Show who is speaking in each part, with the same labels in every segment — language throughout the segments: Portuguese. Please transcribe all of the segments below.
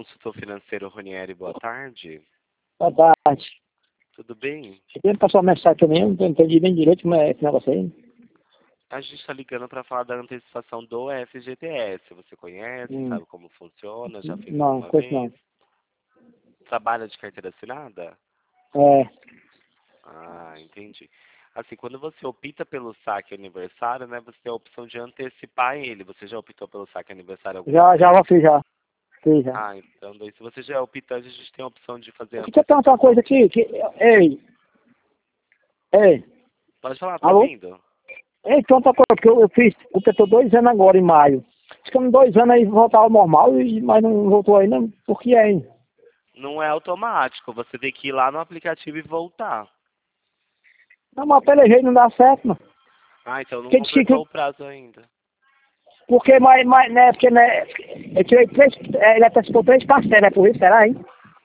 Speaker 1: consultor financeiro Ronieri, boa tarde.
Speaker 2: Boa tarde.
Speaker 1: Tudo bem?
Speaker 2: Eu queria passar uma mensagem também, eu não entendi bem direito como é esse negócio aí.
Speaker 1: A gente está ligando para falar da antecipação do FGTS. Você conhece, sabe como funciona? Já fez
Speaker 2: Não,
Speaker 1: alguma
Speaker 2: conheço
Speaker 1: vez?
Speaker 2: não.
Speaker 1: Trabalha de carteira assinada?
Speaker 2: É,
Speaker 1: Ah, entendi. Assim, quando você opta pelo saque aniversário, né, você tem a opção de antecipar ele. Você já optou pelo saque aniversário alguma
Speaker 2: já
Speaker 1: vez?
Speaker 2: fiz já. Fiz já.
Speaker 1: Ah, então daí se você já é optante, a gente tem a opção de fazer
Speaker 2: Eu
Speaker 1: a
Speaker 2: queria perguntar uma coisa
Speaker 1: antecipação.
Speaker 2: aqui, ei,
Speaker 1: Pode falar, tô
Speaker 2: alô?
Speaker 1: ouvindo?
Speaker 2: Ei, pergunta uma coisa, porque eu fiz, completou 2 anos agora em maio. Ficando 2 anos aí voltar ao normal, mas não voltou ainda, por que é, hein?
Speaker 1: Não é automático, você tem que ir lá no aplicativo e voltar.
Speaker 2: Não, mas pelejei não dá certo, mano.
Speaker 1: Ah, então não
Speaker 2: Porque disse
Speaker 1: completou o prazo ainda.
Speaker 2: porque, né, porque, né, eu tirei 3, ele antecipou 3 parcelas, é por isso, será, hein?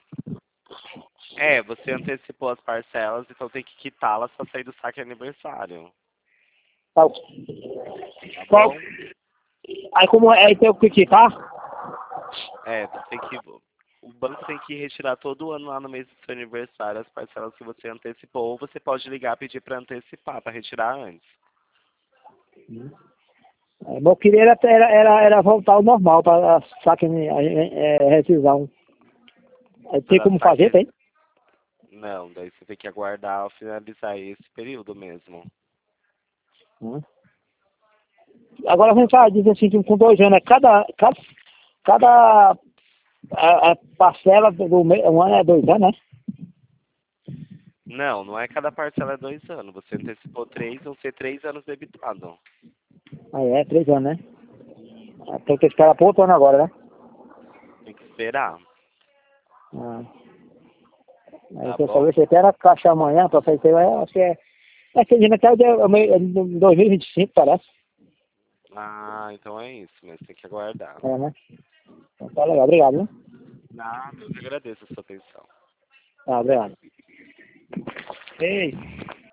Speaker 1: É, você antecipou as parcelas, então tem que quitá-las para sair do saque aniversário.
Speaker 2: Qual?
Speaker 1: Tá
Speaker 2: Qual?
Speaker 1: bom?
Speaker 2: Aí como é, tem o que quitar?
Speaker 1: É, você tem que. O banco tem que retirar todo ano lá no mês do seu aniversário as parcelas que você antecipou, ou você pode ligar e pedir para antecipar, para retirar antes.
Speaker 2: Eu queria era voltar ao normal, para saque, rescisão. Tem
Speaker 1: Para
Speaker 2: como fazer,
Speaker 1: saque.
Speaker 2: tem?
Speaker 1: Não, daí você tem que aguardar finalizar esse período mesmo.
Speaker 2: Hum. Agora vem cá, diz assim, que com 2 anos, cada a parcela do mês, um ano é 2 anos, né?
Speaker 1: Não, não é cada parcela é 2 anos. Você antecipou 3, vão ser 3 anos debitados.
Speaker 2: Aí é 3 anos, né? Tem que esperar por outro ano agora, né?
Speaker 1: Tem que esperar,
Speaker 2: Ah. Aí
Speaker 1: tá
Speaker 2: tem que saber
Speaker 1: bom?
Speaker 2: se até era caixa amanhã, para fazer, acho que é que até o dia, 2025, parece.
Speaker 1: Ah, então é isso, mas tem que aguardar.
Speaker 2: É, né? Então tá legal, obrigado, né?
Speaker 1: Nada, eu que agradeço a sua atenção.
Speaker 2: Tá, obrigado. Ei.